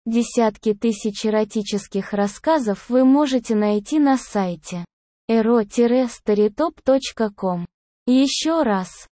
Десятки тысяч эротических рассказов вы можете найти на сайте ero-storytop.com. Еще раз,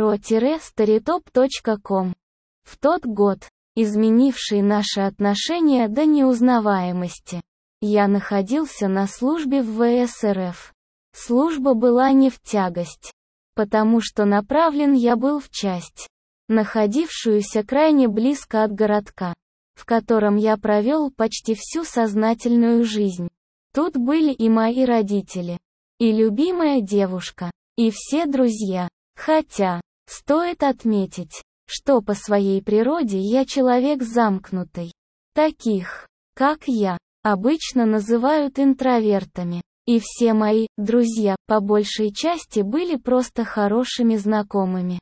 ero-storytop.com. В тот год, изменивший наши отношения до неузнаваемости, я находился на службе в ВС РФ. Служба была не в тягость, потому что направлен я был в часть, находившуюся крайне близко от городка, в котором я провел почти всю сознательную жизнь. Тут были и мои родители, и любимая девушка, и все друзья. Хотя, стоит отметить, что по своей природе я человек замкнутый. Таких, как я, обычно называют интровертами. И все мои друзья, по большей части, были просто хорошими знакомыми.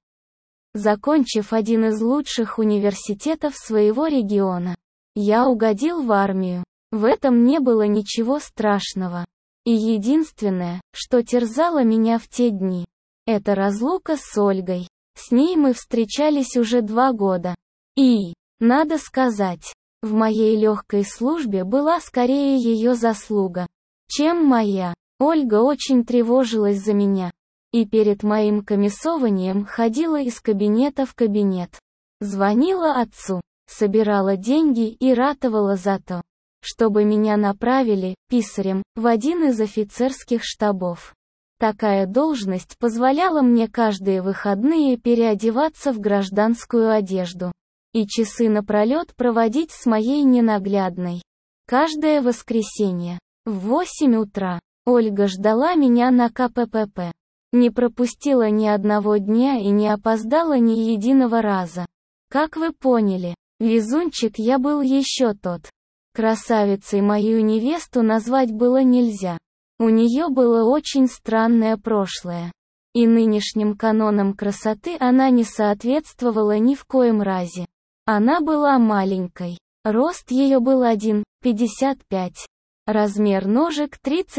Закончив один из лучших университетов своего региона, я угодил в армию. В этом не было ничего страшного. И единственное, что терзало меня в те дни, это разлука с Ольгой. С ней мы встречались уже 2 года. И, надо сказать, в моей легкой службе была скорее ее заслуга, чем моя. Ольга очень тревожилась за меня. И перед моим комиссованием ходила из кабинета в кабинет. Звонила отцу, собирала деньги и ратовала за то, чтобы меня направили, писарем, в один из офицерских штабов. Такая должность позволяла мне каждые выходные переодеваться в гражданскую одежду и часы напролет проводить с моей ненаглядной. Каждое воскресенье, в 8 утра, Ольга ждала меня на КПП. Не пропустила ни одного дня и не опоздала ни единого раза. Как вы поняли, везунчик я был еще тот. Красавицей мою невесту назвать было нельзя. У нее было очень странное прошлое. И нынешним канонам красоты она не соответствовала ни в коем разе. Она была маленькой. Рост ее был 1,55. Размер ножек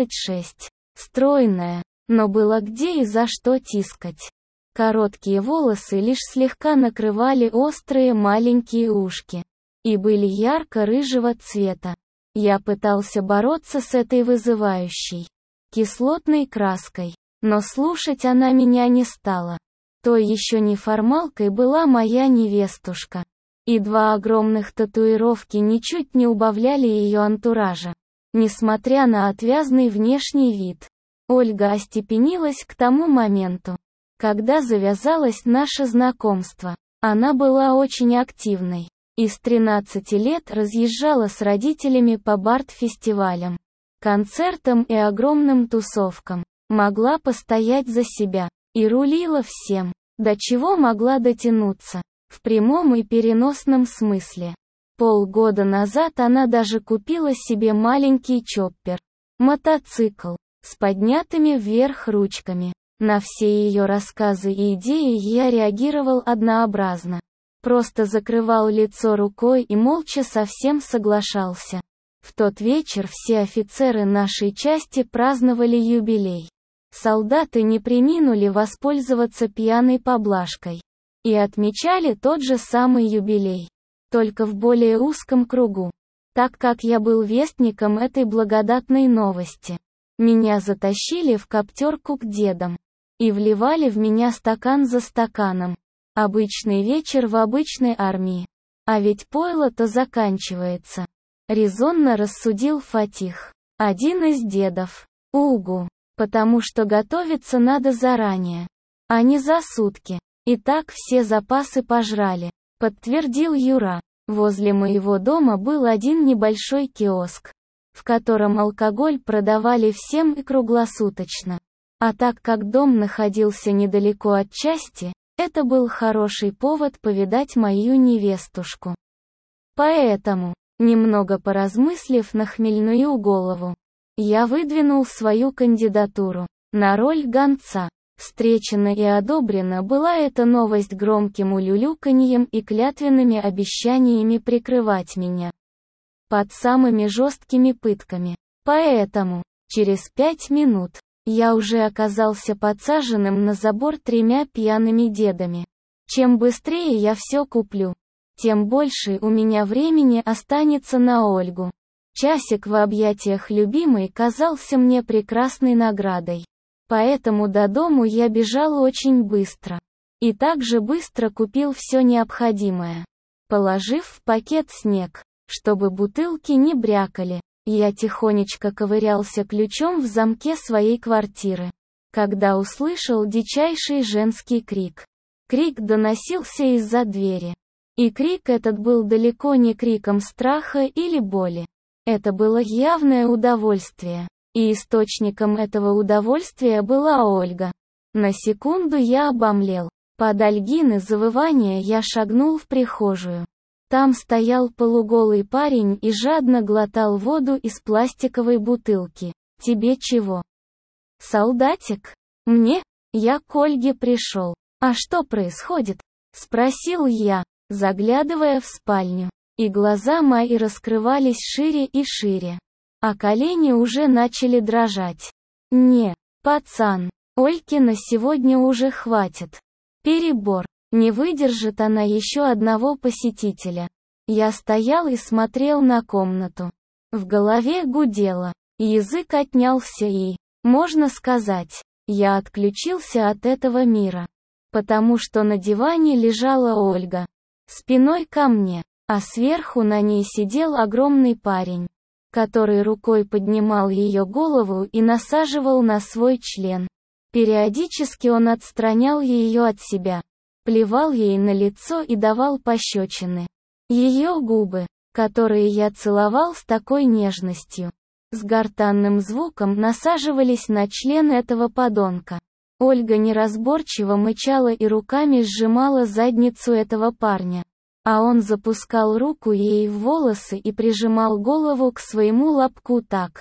36. Стройная, но было где и за что тискать. Короткие волосы лишь слегка накрывали острые маленькие ушки. И были ярко-рыжего цвета. Я пытался бороться с этой вызывающей, кислотной краской, но слушать она меня не стала. Той еще неформалкой была моя невестушка. И 2 огромных татуировки ничуть не убавляли ее антуража. Несмотря на отвязный внешний вид, Ольга остепенилась к тому моменту, когда завязалось наше знакомство. Она была очень активной. И с 13 лет разъезжала с родителями по бард-фестивалям, концертам и огромным тусовкам. Могла постоять за себя. И рулила всем, до чего могла дотянуться. В прямом и переносном смысле. Полгода назад она даже купила себе маленький чоппер. Мотоцикл. С поднятыми вверх ручками. На все ее рассказы и идеи я реагировал однообразно. Просто закрывал лицо рукой и молча со всем соглашался. В тот вечер все офицеры нашей части праздновали юбилей. Солдаты не преминули воспользоваться пьяной поблажкой. И отмечали тот же самый юбилей. Только в более узком кругу. Так как я был вестником этой благодатной новости. Меня затащили в коптерку к дедам. И вливали в меня стакан за стаканом. Обычный вечер в обычной армии. А ведь пойло-то заканчивается. Резонно рассудил Фатих. Один из дедов. Угу. Потому что готовиться надо заранее. А не за сутки. И так все запасы пожрали. Подтвердил Юра. Возле моего дома был один небольшой киоск, в котором алкоголь продавали всем и круглосуточно. А так как дом находился недалеко от части, это был хороший повод повидать мою невестушку. Поэтому, немного поразмыслив на хмельную голову, я выдвинул свою кандидатуру на роль гонца. Встречена и одобрена была эта новость громким улюлюканьем и клятвенными обещаниями прикрывать меня под самыми жесткими пытками. Поэтому, через 5 минут, я уже оказался подсаженным на забор 3 пьяными дедами. Чем быстрее я все куплю, тем больше у меня времени останется на Ольгу. Часик в объятиях любимой казался мне прекрасной наградой. Поэтому до дому я бежал очень быстро. И также быстро купил все необходимое. Положив в пакет снег, чтобы бутылки не брякали, я тихонечко ковырялся ключом в замке своей квартиры, когда услышал дичайший женский крик. Крик доносился из-за двери. И крик этот был далеко не криком страха или боли. Это было явное удовольствие. И источником этого удовольствия была Ольга. На секунду я обомлел. Под Ольгины завывание я шагнул в прихожую. Там стоял полуголый парень и жадно глотал воду из пластиковой бутылки. «Тебе чего?» «Солдатик?» «Мне? Я к Ольге пришел». «А что происходит?» — спросил я, заглядывая в спальню. И глаза мои раскрывались шире и шире. А колени уже начали дрожать. «Не, пацан, Ольке на сегодня уже хватит. Перебор. Не выдержит она еще одного посетителя». Я стоял и смотрел на комнату. В голове гудело. Язык отнялся и, можно сказать, я отключился от этого мира. Потому что на диване лежала Ольга. Спиной ко мне, а сверху на ней сидел огромный парень, который рукой поднимал ее голову и насаживал на свой член. Периодически он отстранял ее от себя, плевал ей на лицо и давал пощечины. Ее губы, которые я целовал с такой нежностью, с гортанным звуком насаживались на член этого подонка. Ольга неразборчиво мычала и руками сжимала задницу этого парня. А он запускал руку ей в волосы и прижимал голову к своему лобку так,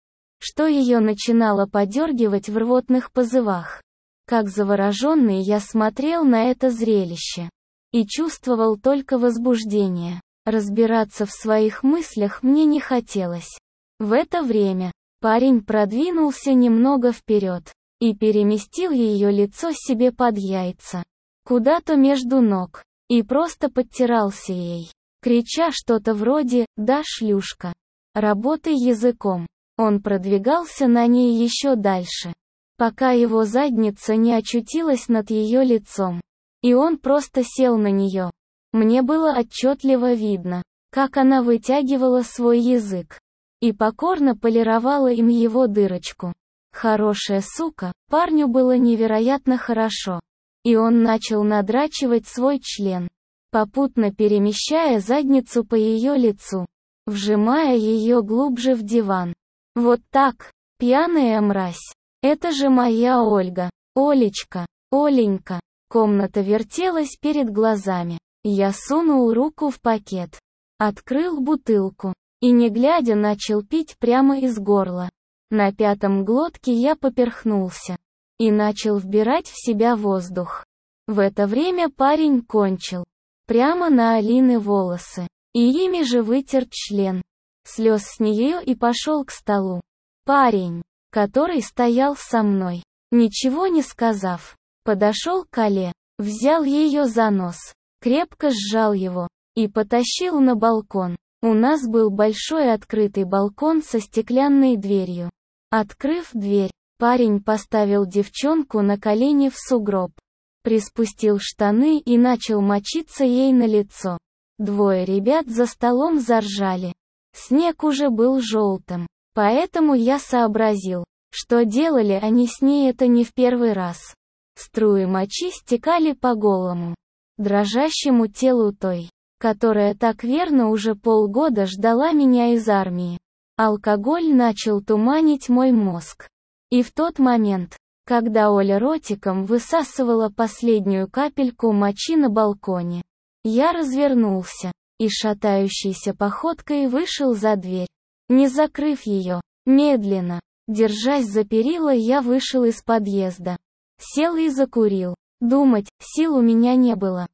что ее начинало подергивать в рвотных позывах. Как завороженный я смотрел на это зрелище. И чувствовал только возбуждение. Разбираться в своих мыслях мне не хотелось. В это время парень продвинулся немного вперед и переместил ее лицо себе под яйца, куда-то между ног, и просто подтирался ей, крича что-то вроде «Да, шлюшка, работай языком». Он продвигался на ней еще дальше, пока его задница не очутилась над ее лицом. И он просто сел на нее. Мне было отчетливо видно, как она вытягивала свой язык и покорно полировала им его дырочку. Хорошая сука, парню было невероятно хорошо. И он начал надрачивать свой член, попутно перемещая задницу по ее лицу, вжимая ее глубже в диван. Вот так, пьяная мразь. Это же моя Ольга. Олечка, Оленька. Комната вертелась перед глазами. Я сунул руку в пакет, открыл бутылку и, не глядя, начал пить прямо из горла. На пятом глотке я поперхнулся и начал вбирать в себя воздух. В это время парень кончил прямо на Алины волосы и ими же вытер член. Слез с нее и пошел к столу. Парень, который стоял со мной, ничего не сказав, подошел к Алле, взял ее за нос, крепко сжал его и потащил на балкон. У нас был большой открытый балкон со стеклянной дверью. Открыв дверь, парень поставил девчонку на колени в сугроб, приспустил штаны и начал мочиться ей на лицо. Двое ребят за столом заржали. Снег уже был желтым, поэтому я сообразил, что делали они с ней это не в первый раз. Струи мочи стекали по голому, дрожащему телу той, которая так верно уже полгода ждала меня из армии. Алкоголь начал туманить мой мозг. И в тот момент, когда Оля ротиком высасывала последнюю капельку мочи на балконе, я развернулся и шатающейся походкой вышел за дверь, не закрыв ее. Медленно, держась за перила, я вышел из подъезда. Сел и закурил. Думать сил у меня не было.